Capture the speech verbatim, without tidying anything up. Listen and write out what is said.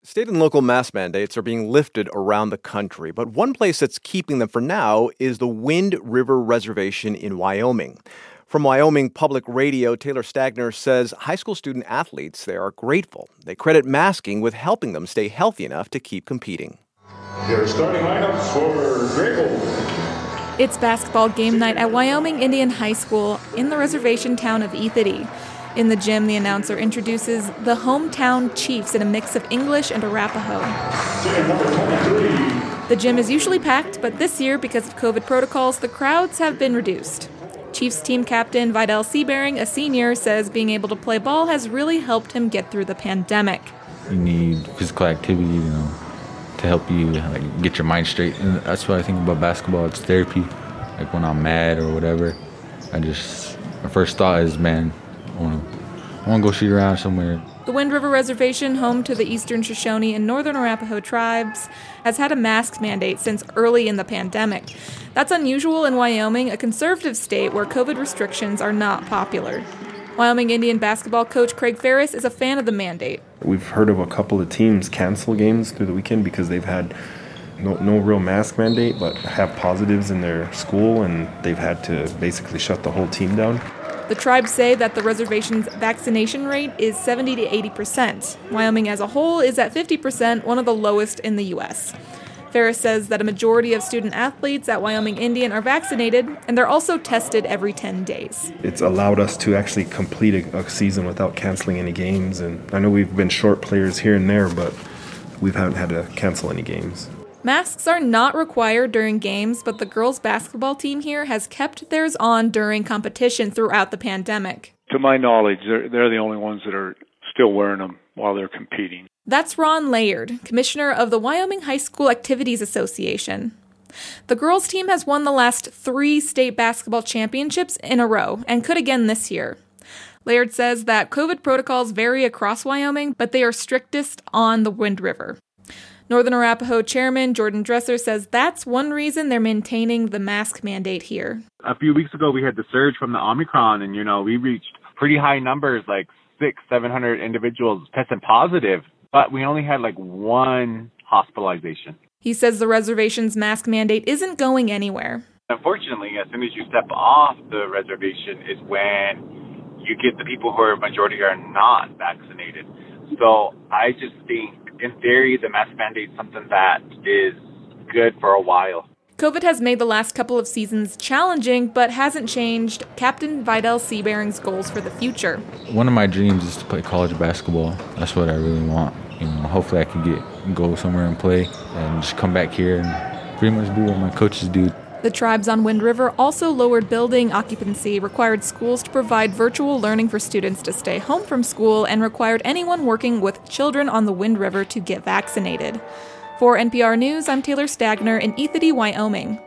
State and local mask mandates are being lifted around the country, but one place that's keeping them for now is the Wind River Reservation in Wyoming. From Wyoming Public Radio, Taylor Stagner says high school student athletes there are grateful. They credit masking with helping them stay healthy enough to keep competing. Your starting lineups for Grable. It's basketball game night at Wyoming Indian High School in the reservation town of Ethity. In the gym, the announcer introduces the hometown Chiefs in a mix of English and Arapaho. The gym is usually packed, but this year, because of COVID protocols, the crowds have been reduced. Chiefs team captain Vidal Seabaring, a senior, says being able to play ball has really helped him get through the pandemic. You need physical activity, you know, to help you like, get your mind straight. And that's what I think about basketball. It's therapy. Like when I'm mad or whatever, I just, my first thought is, man, I want to I want to go shoot around somewhere. The Wind River Reservation, home to the Eastern Shoshone and Northern Arapaho tribes, has had a mask mandate since early in the pandemic. That's unusual in Wyoming, a conservative state where COVID restrictions are not popular. Wyoming Indian basketball coach Craig Ferris is a fan of the mandate. We've heard of a couple of teams cancel games through the weekend because they've had no, no real mask mandate, but have positives in their school, and they've had to basically shut the whole team down. The tribes say that the reservation's vaccination rate is seventy to eighty percent. Wyoming as a whole is at fifty percent, one of the lowest in the U S. Ferris says that a majority of student athletes at Wyoming Indian are vaccinated, and they're also tested every ten days. It's allowed us to actually complete a, a season without canceling any games. And I know we've been short players here and there, but we haven't had to cancel any games. Masks are not required during games, but the girls' basketball team here has kept theirs on during competition throughout the pandemic. To my knowledge, they're, they're the only ones that are still wearing them while they're competing. That's Ron Layard, commissioner of the Wyoming High School Activities Association. The girls' team has won the last three state basketball championships in a row and could again this year. Layard says that COVID protocols vary across Wyoming, but they are strictest on the Wind River. Northern Arapaho Chairman Jordan Dresser says that's one reason they're maintaining the mask mandate here. A few weeks ago, we had the surge from the Omicron, and, you know, we reached pretty high numbers, like six, seven hundred individuals tested positive, but we only had like one hospitalization. He says the reservation's mask mandate isn't going anywhere. Unfortunately, as soon as you step off the reservation is when you get the people who are majority are not vaccinated. So I just think, in theory, the mask mandate is something that is good for a while. COVID has made the last couple of seasons challenging, but hasn't changed Captain Vidal Seabaring's goals for the future. One of my dreams is to play college basketball. That's what I really want. You know, hopefully I can get go somewhere and play and just come back here and pretty much do what my coaches do. The tribes on Wind River also lowered building occupancy, required schools to provide virtual learning for students to stay home from school, and required anyone working with children on the Wind River to get vaccinated. For N P R News, I'm Taylor Stagner in Ethity, Wyoming.